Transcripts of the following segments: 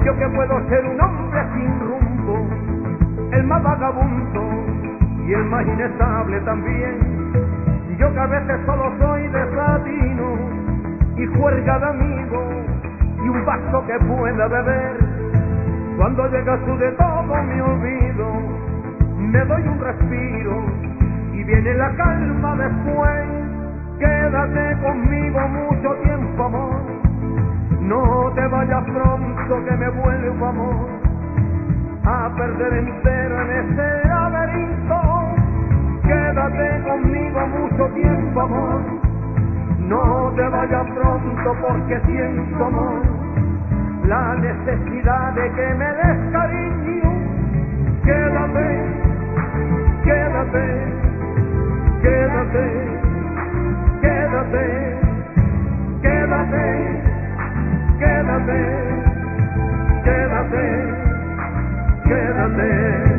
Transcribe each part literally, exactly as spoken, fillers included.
Yo que puedo ser un hombre sin rumbo, el más vagabundo y el más inestable también. Yo que a veces solo soy desatino y juerga de amigo y un vaso que pueda beber. Cuando llegas tú de todo mi olvido, me doy un respiro y viene la calma después. Quédate conmigo mucho tiempo, amor, no te vayas pronto que me vuelvo, amor, a perder entero en este laberinto. Quédate conmigo mucho tiempo, amor, no te vayas pronto porque siento, amor, la necesidad de que me des cariño. Quédate, quédate, quédate, quédate, quédate, quédate, quédate, quédate.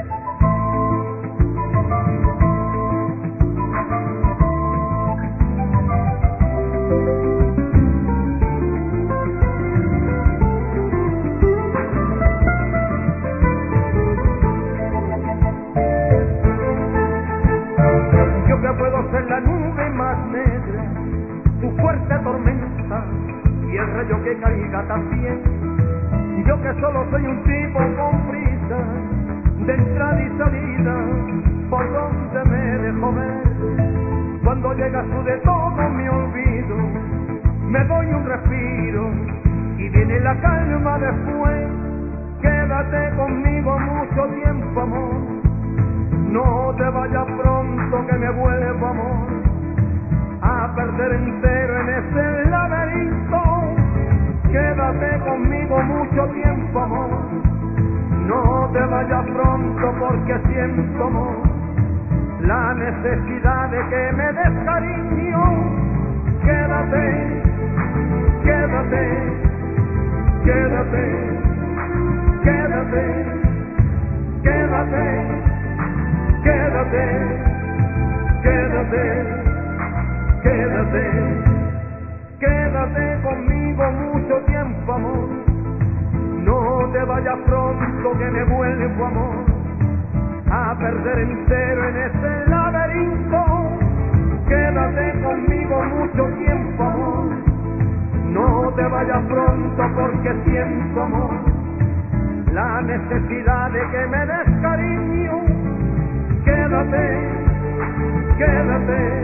Yo que puedo ser la nube más negra, tu fuerte tormenta y el rayo que caiga también. Yo que solo soy un tipo con prisa, de entrada y salida, por donde me dejo ver. Cuando llegas tú de todo mi olvido, me doy un respiro y viene la calma después. Quédate conmigo mucho tiempo, amor, no te vayas pronto que me vuelvo, amor, a perder entero en este laberinto. Quédate conmigo mucho tiempo, amor, no te vayas pronto porque siento, amor, la necesidad de que me des cariño. Quédate, quédate, quédate, quédate, quédate, quédate, quédate, quédate, quédate conmigo mucho tiempo, amor, no te vayas pronto que me vuelvo, amor, a perder entero en este laberinto. Quédate conmigo mucho tiempo, amor, no te vayas pronto porque siento, amor, la necesidad de que me des cariño. Quédate, quédate,